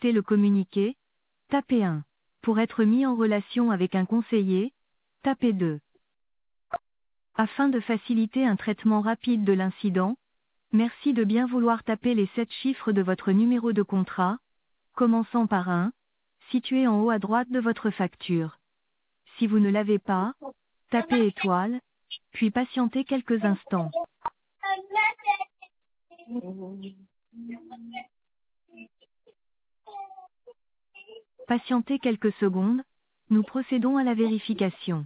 écouter le communiqué, tapez 1. Pour être mis en relation avec un conseiller, tapez 2. Afin de faciliter un traitement rapide de l'incident, merci de bien vouloir taper les 7 chiffres de votre numéro de contrat, commençant par 1, situé en haut à droite de votre facture. Si vous ne l'avez pas, tapez étoile, puis patientez quelques instants. Patientez quelques secondes, nous procédons à la vérification.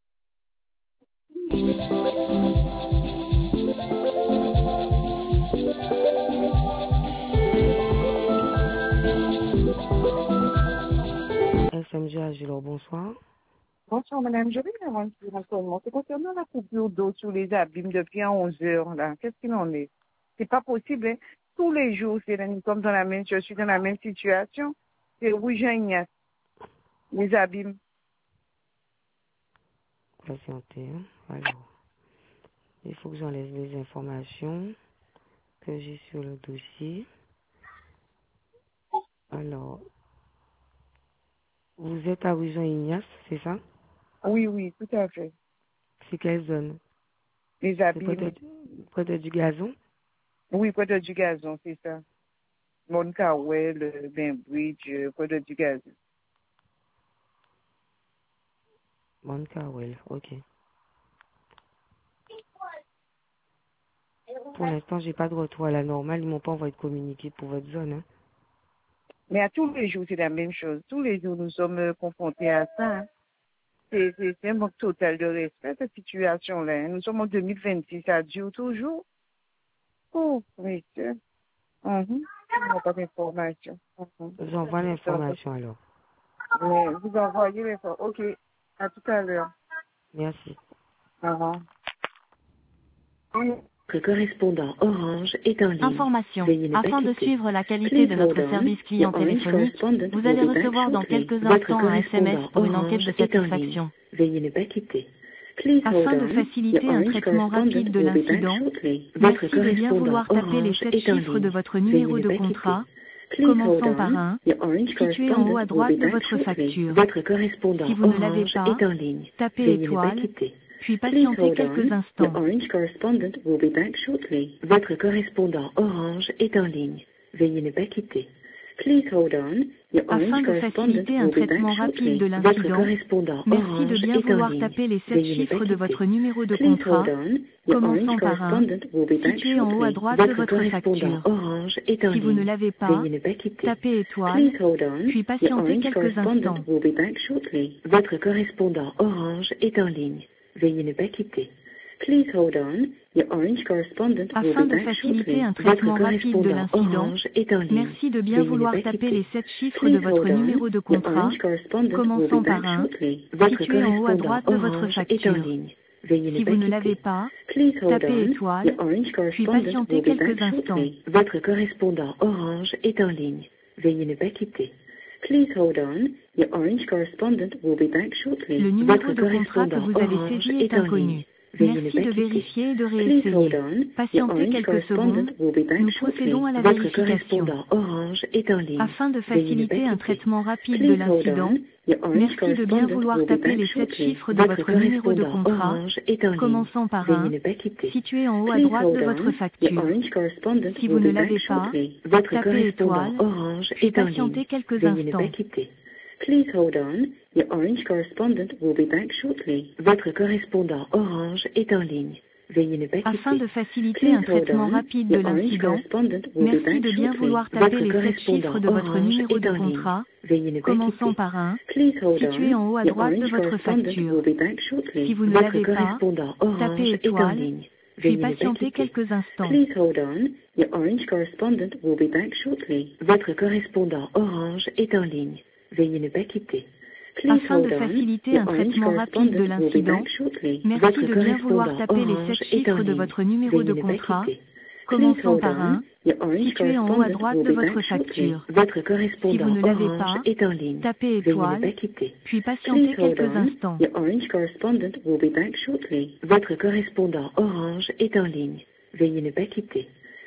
SMG Agilor, bonsoir. Bonsoir madame, je vais avoir un petit renseignement. C'est concernant la coupure d'eau sur les abîmes depuis 11 heures là. Qu'est-ce qu'il en est? C'est pas possible, hein? Tous les jours, nous sommes dans la même, je suis dans la même situation. C'est Rue Jean-Ignace. Les abîmes. Patientez. Alors, il faut que j'enlève les informations que j'ai sur le dossier. Alors, vous êtes à rue Jean-Ignace, c'est ça? Oui, oui, tout à fait. C'est quelle zone? Les abîmes. Près de du gazon? Oui, près de du gazon, c'est ça. Moncawel, Bainbridge, près de du gazon. Moncawel, ok. Pour l'instant, j'ai pas de retour à la normale. Ils m'ont pas envoyé de communiqué pour votre zone. Hein. Mais à tous les jours, c'est la même chose. Tous les jours, nous sommes confrontés à ça. Hein. C'est un manque total de respect, cette situation-là. Hein. Nous sommes en 2026, ça dure toujours. Oh, oui, c'est... On n'a pas d'information. J'envoie l'information alors. Mais vous envoyez l'information. Ok, à tout à l'heure. Merci. Au revoir. Votre correspondant Orange est en ligne. Information. Afin de suivre la qualité Please de notre hold on. service client Your Orange téléphonique, correspondent vous will allez be back recevoir dans shortly. quelques Votre instants un SMS correspondant pour une enquête Orange de est en ligne. satisfaction. Veuillez ne pas quitter. Please Afin hold de on. Your faciliter un Orange traitement correspondent rapide de will be back l'incident, shortly. Votre merci de bien correspondant vouloir taper les Orange 7 est en chiffres de ligne. votre Veuillez numéro ne de pas quitter. contrat, Please hold commençant par on. 1, Your Orange situé en haut à correspondent will droite be de back votre shortly. facture. Votre correspondant Si vous ne l'avez Orange pas, est en ligne. tapez Veuillez ne pas étoile, quitter. puis Please patientez hold quelques on. Your instants. Orange correspondent will be back shortly. Votre correspondant Orange est en ligne. Veuillez ne pas quitter. Please hold on. Your Afin Orange de correspondent faciliter un will be back traitement rapide shortly. de Votre l'incident, correspondant merci de Orange bien est en vouloir ligne. taper les 7 Veuillez ne pas chiffres de quitter. votre numéro de Please contrat, hold on. Your commençant Orange par 1, correspondent will be back situé en haut à shortly. droite de Votre votre correspondant facture. Orange est en Si vous ne ligne. l'avez pas, Veuillez ne pas quitter. tapez étoile, Please hold on. puis Your patientez Orange quelques correspondent instants. will be back shortly. Votre correspondant Orange est en ligne. Veuillez ne pas quitter. Please hold on. Your Orange correspondent will Afin be de back faciliter shortly. un Votre traitement rapide de correspondant l'incident, Orange est en ligne. merci de bien Veuillez ne vouloir pas taper quitter. les 7 chiffres Please de votre hold on. numéro de Your contrat, Orange correspondent will commençant be par back 1, shortly. Votre situé en haut à correspondant droite de votre Orange est en facture. ligne. Veuillez ne Si pas vous ne quitter. l'avez pas, Please hold tapez on. étoile, Your Orange puis correspondent patientez will be quelques back instants. shortly. Votre correspondant Orange est en ligne. Veuillez ne pas quitter. Please hold on. Your Orange correspondent will be back shortly. Le numéro Votre de contrat que correspondant vous avez Orange saisi est est en ligne. inconnu. Veuillez ne Merci pas de quitter. vérifier et de Please hold réessayer. on. Your Patientez Orange quelques correspondent secondes, will be back nous shortly. procédons à la Votre vérification. correspondant Orange est en ligne. Afin de Veuillez ne pas faciliter un quitter. traitement rapide de Please hold l'incident, on. Your Orange merci de bien correspondent vouloir will be taper back les 7 shortly. chiffres de Votre votre numéro de correspondant contrat, Orange est en ligne. commençant par Veuillez 1, ne pas quitter. situé en haut à Please droite hold de votre on. Your facture. Orange correspondent Si vous will ne be back l'avez pas, shortly. Votre tapez correspondant étoile, Orange puis est en ligne. patientez quelques Veuillez ne pas instants. quitter. Please hold on. Your Orange correspondent will be back shortly. Votre correspondant Orange est en ligne. Veuillez ne pas Afin quitter. de faciliter Please un hold traitement on. rapide de Your Orange l'incident, correspondent will be merci back de bien shortly. vouloir taper Votre les 7 correspondant chiffres de votre Orange numéro est de en ligne. contrat, Veuillez ne pas commençant quitter. par 1, Please hold situé on. en haut à Your droite de Orange votre correspondent facture. will be back Si shortly. vous ne Votre l'avez pas, correspondant Orange tapez est en étoile, ligne. puis Veuillez ne pas patientez quitter. quelques instants. Please hold on. Your Orange correspondent will be back shortly. Votre correspondant Orange est en ligne. Veuillez ne pas quitter. Please Afin de hold on. faciliter Your un Orange traitement rapide de correspondent will be l'incident, back shortly. merci Votre de bien vouloir correspondant taper les 7 Orange est en chiffres de ligne. votre numéro Veuillez de ne pas contrat, quitter. Please commençant hold par on. 1, Your Orange situé en haut à correspondent droite will de be votre back shortly. facture. Votre Si vous correspondant ne l'avez Orange pas, est en ligne. tapez Veuillez ne pas étoile, quitter. puis Please patientez hold quelques on. instants. Your Orange correspondent will be back shortly. Votre correspondant Orange est en ligne. Veuillez ne pas quitter.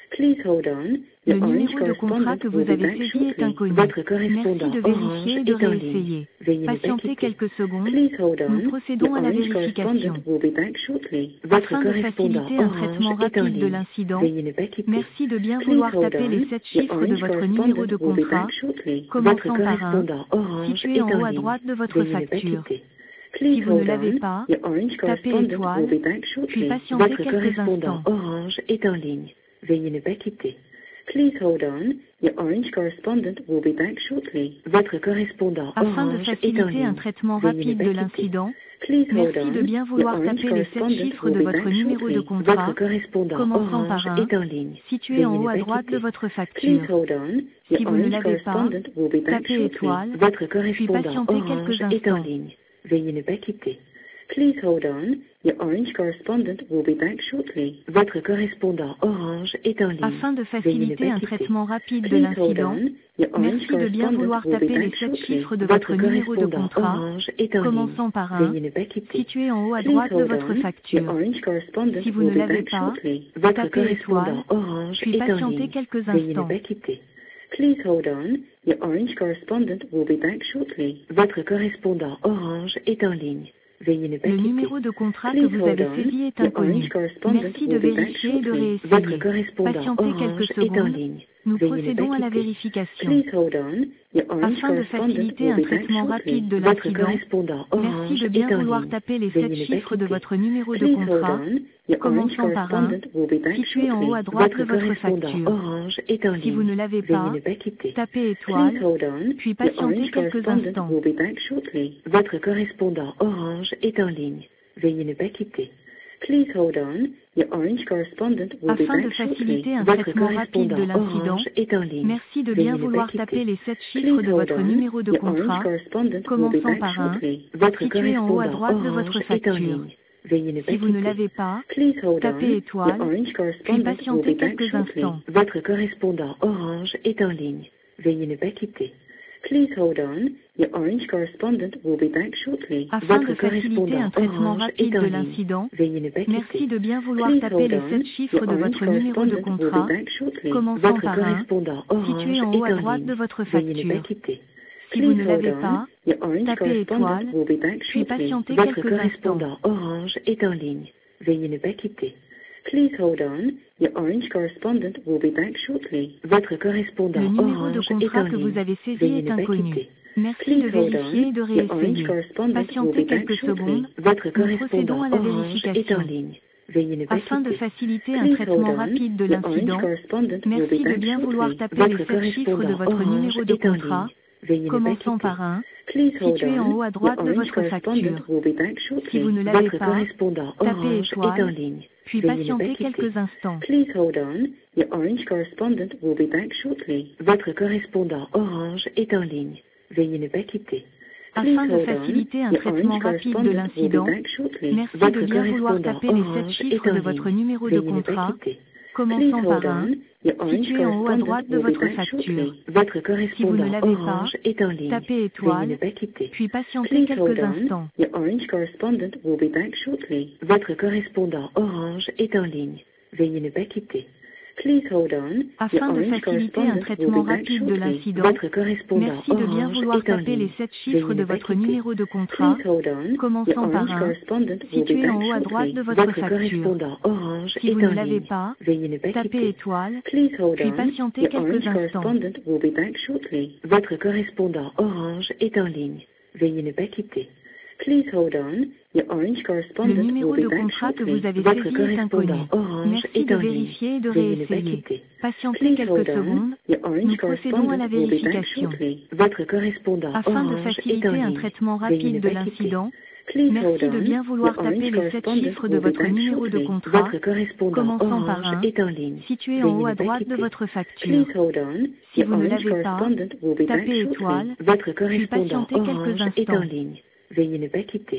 Please hold on. Le Your orange numéro de contrat correspondent que will vous be avez back saisi est shortly. inconnu. Votre Merci correspondant de orange vérifier et de est en ligne. réessayer. Veuillez ne pas Patientez quitter. quelques secondes. Please hold Nous on. procédons Your à la orange vérification. correspondent will be back shortly. Votre Afin de correspondant faciliter un orange traitement est en rapide de ligne. l'incident, Veuillez ne pas quitter. merci de bien Please vouloir hold taper on. les 7 Your chiffres de orange votre numéro de correspondent will be contrat, back shortly. Votre commençant par 1, correspondant orange situé est en en haut à ligne. droite de votre Veuillez ne pas facture. quitter. Si Please vous ne hold l'avez on. pas, Your orange tapez correspondent étoile, will be back puis shortly. patientez Votre quelques correspondant instants. orange est en ligne. Veuillez ne pas quitter. Please hold on. Your orange correspondent will be back shortly. Votre correspondant Afin de orange est en faciliter un ligne. traitement Veuillez ne rapide pas de quitter. l'incident, Please hold merci on. de bien Your vouloir orange taper les 7 correspondent chiffres will de be votre back numéro de shortly. contrat, Votre correspondant commençant orange par 1, est en ligne. situé Veuillez en haut ne à pas droite de quitter. votre Please facture. hold on. Si Your vous ne orange l'avez pas, correspondent will be back tapez shortly. étoile, Votre puis correspondant patientez orange quelques est en instants. ligne. Veuillez ne pas quitter. Please hold on. Your orange correspondent will be back shortly. Votre correspondant orange est en ligne. Afin de Veuillez ne faciliter pas un quitter. traitement rapide de Please hold l'incident, on. Your orange merci de bien correspondent vouloir will be taper les back 7 shortly. chiffres de Votre votre numéro de correspondant contrat, orange est en ligne. commençant par 1, Veuillez ne pas quitter. situé en haut à Please droite de hold votre on. Your facture. orange correspondent Si vous will ne be l'avez back pas, shortly. Votre tapez correspondant étoile, orange puis est en patientez ligne. quelques Veuillez ne instants. pas quitter. Please hold on. Your orange correspondent will be back shortly. Votre correspondant orange est en ligne. Veuillez ne pas Le quitter. numéro de contrat que Please vous hold avez on. saisi est Your inconnu. orange correspondent Merci de will be back vérifier et de shortly. Votre réessayer. correspondant Patientez orange quelques est en secondes. ligne. Nous Veuillez ne pas procédons à la quitter. vérification. Please hold on. Your orange Afin de correspondent faciliter will un be back traitement shortly. rapide de Votre l'incident, correspondant merci orange de est bien en vouloir ligne. taper les Veuillez 7 ne pas chiffres de quitter. votre numéro de Please hold contrat, on. Your orange commençant par 1, correspondent will be back situé en haut à shortly. droite de Votre votre correspondant facture. orange est en Si vous ligne. ne l'avez Veuillez pas, ne pas quitter. tapez Please étoile, hold on. puis Your patientez orange quelques correspondent instants. will be back shortly. Votre correspondant orange est en ligne. Veuillez ne pas quitter. Please hold on. Your orange correspondent will be Afin de back shortly. faciliter un Votre traitement rapide de correspondant l'incident, orange est en ligne. merci de Veuillez bien ne pas vouloir quitter. taper les 7 chiffres Please de hold votre on. numéro de Your orange contrat, correspondent will be commençant back par 1, shortly. Votre situé en haut à correspondant droite de orange votre est en facture. ligne. Veuillez ne pas Si vous ne quitter. l'avez pas, Please hold tapez on. Your étoile, orange puis correspondent will patientez be back quelques shortly. instants. Votre correspondant orange est en ligne. Veuillez ne pas quitter. Please hold on. Your orange correspondent will be back shortly. Afin Votre de faciliter correspondant un traitement orange rapide est en de ligne. l'incident, Veuillez ne pas quitter. merci de bien vouloir Please taper hold les on. 7 chiffres Your de orange votre numéro de correspondent will be contrat, back shortly. commençant Votre par 1, correspondant orange situé en est haut à en droite ligne. de votre Veuillez ne pas facture. quitter. Si vous Please ne hold l'avez on. pas, Your orange tapez correspondent étoile, will be back puis shortly. patientez Votre quelques instants. correspondant orange est en ligne. Veuillez ne pas quitter. Please hold on. Your orange correspondent will be back shortly. Votre correspondant Le numéro de orange est en contrat que ligne. vous avez saisi Veuillez est ne pas inconnu. quitter. Merci Please de hold vérifier on. et de Your orange réessayer. correspondent will Patientez be back quelques shortly. secondes. Votre Nous procédons correspondant à la orange est en vérification. ligne. Veuillez ne pas Afin de quitter. faciliter un Please hold traitement on. rapide de Your orange l'incident, correspondent will be merci de back bien vouloir shortly. taper Votre les 7 chiffres de correspondant votre orange numéro de est en contrat, ligne. Veuillez ne pas commençant quitter. par 1, Please hold situé en on. haut à Your droite de orange votre correspondent facture. will be back Si shortly. vous ne l'avez Votre pas, correspondant tapez orange est en étoile, ligne. puis Veuillez ne pas patientez quitter. quelques instants. Please hold on. Your orange correspondent will be back shortly. Votre correspondant orange est en ligne. Veuillez ne pas quitter. Please Afin de hold on. faciliter un Your traitement orange rapide de correspondent will be l'incident, back shortly. merci de Votre bien vouloir correspondant taper les 7 orange est chiffres en de votre ligne. numéro de Veuillez ne pas contrat, quitter. Please commençant par hold 1, on. Your orange situé en haut à correspondent droite de will be votre back facture. shortly. Votre Si vous ne correspondant l'avez pas, orange est en ligne. tapez Veuillez ne étoile, pas quitter. puis patientez Please quelques hold on. instants. Your orange correspondent will be back shortly. Votre correspondant orange est en ligne. Veuillez ne pas quitter. Please hold on. Your Afin de orange faciliter un correspondent will traitement be back rapide de shortly. l'incident, Votre correspondant merci de bien orange vouloir est en taper les ligne. 7 Veuillez chiffres ne de pas votre quitter. numéro de contrat, Please hold on. Your commençant par orange 1, correspondent will be situé back en haut à droite shortly. de votre Votre facture. correspondant orange Si est vous en ne l'avez ligne. pas, Veuillez ne pas tapez quitter. étoile, Please hold puis on. patientez Your quelques orange instants. correspondent will be back shortly. Votre correspondant orange est en ligne. Veuillez ne pas quitter. Please hold on. Your orange Le correspondent numéro will de be back contrat que shortly. vous avez Votre saisi est inconnu. correspondant orange Merci est de en ligne. vérifier et de Veuillez ne pas réessayer. quitter. Patientez Please quelques hold on. secondes. Your orange Nous procédons à la correspondent will be back vérification. shortly. Votre correspondant Afin de orange est en faciliter un ligne. traitement Veuillez ne rapide de pas quitter. l'incident, Please hold merci de on. bien vouloir Your taper orange les 7 correspondent chiffres de will be votre back numéro de shortly. contrat, Votre correspondant commençant par orange 1, est en ligne. situé en Veuillez haut ne à pas droite de quitter. votre facture. Please hold on. Si Your vous ne orange l'avez pas, correspondent will be back tapez shortly. étoile, Votre puis correspondant patientez quelques orange est en instants. ligne. Veuillez ne pas quitter.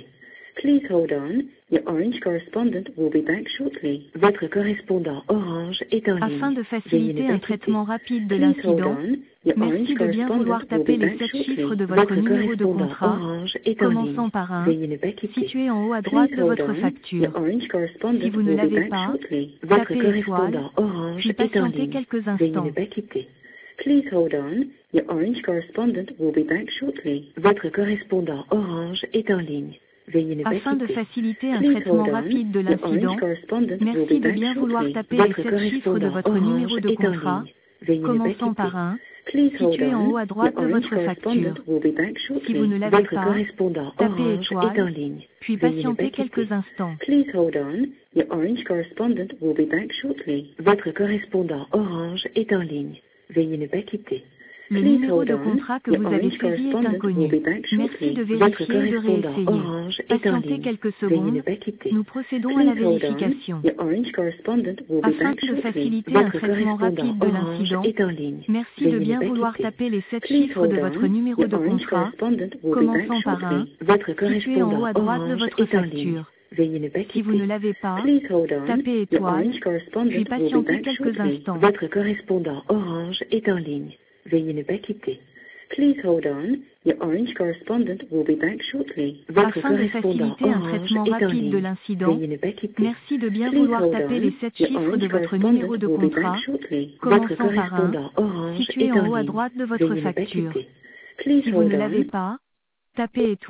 Please hold on. Your Orange correspondent will be back shortly. Votre correspondant Orange est en ligne. Afin de faciliter un traitement rapide de Please hold l'incident, on. Your merci Orange de bien vouloir correspondent will taper be les back 7 shortly. chiffres de votre numéro de correspondant contrat, Orange est en commençant ligne. par un, Veuillez ne pas quitter. situé en haut à droite Please de hold votre on. facture. Your Orange correspondent Si vous ne will be l'avez back pas, shortly. Votre tapez étoile, correspondant Orange puis est en patientez ligne. quelques Veuillez ne instants. pas quitter. Please hold on. Your Orange correspondent will be back shortly. Votre correspondant Orange est en ligne. Veuillez ne pas Afin de quitter. faciliter un Please traitement hold on. rapide de Your Orange l'incident, correspondent will be merci de back bien vouloir shortly. taper les Votre 7 chiffres de correspondant votre Orange numéro de est en contrat, ligne. Veuillez ne pas commençant quitter. par un, Please hold situé en on. haut à droite Your de Orange votre correspondent facture. will be back Si shortly. vous ne l'avez Votre pas, correspondant tapez Orange est en étoile, ligne. puis Veuillez ne pas patientez quitter. quelques instants. Please hold on. Your Orange correspondent will be back shortly. Votre correspondant Orange est en ligne. Veuillez ne pas quitter. Le Please numéro hold de on. contrat que Your vous avez Orange saisi est correspondent inconnu. will be back Merci shortly. de Votre vérifier et de correspondant réessayer. Orange est en Patientez ligne. quelques Veuillez ne secondes. pas quitter. Nous procédons à la Please hold on. vérification. Your Orange correspondent will be Afin back de shortly. faciliter un Votre traitement correspondant rapide de Orange l'incident, est en ligne. merci de Veuillez ne bien pas vouloir quitter. taper les 7 Please chiffres de hold votre on. numéro Your de Orange contrat, correspondent will be back commençant par un, shortly. Votre situé en haut correspondant à droite de Orange votre est en ligne. facture. Veuillez ne pas Si vous ne quitter. l'avez pas, Please hold on. tapez Your étoile, Orange correspondent puis will be patientez back quelques shortly. instants. Votre correspondant Orange est en ligne. Veuillez ne pas quitter. Please hold on. Your Orange correspondent will be back shortly. Votre Afin de correspondant faciliter un Orange traitement est en rapide de ligne. l'incident, Veuillez ne pas quitter. merci de bien Please vouloir hold taper on. les 7 Your chiffres de Orange votre correspondent numéro de will be contrat, back shortly. Votre commençant par un, correspondant Orange situé est en en haut à ligne. droite de votre Veuillez ne pas facture. quitter. Please Si vous ne hold l'avez on. pas, tapez étoile.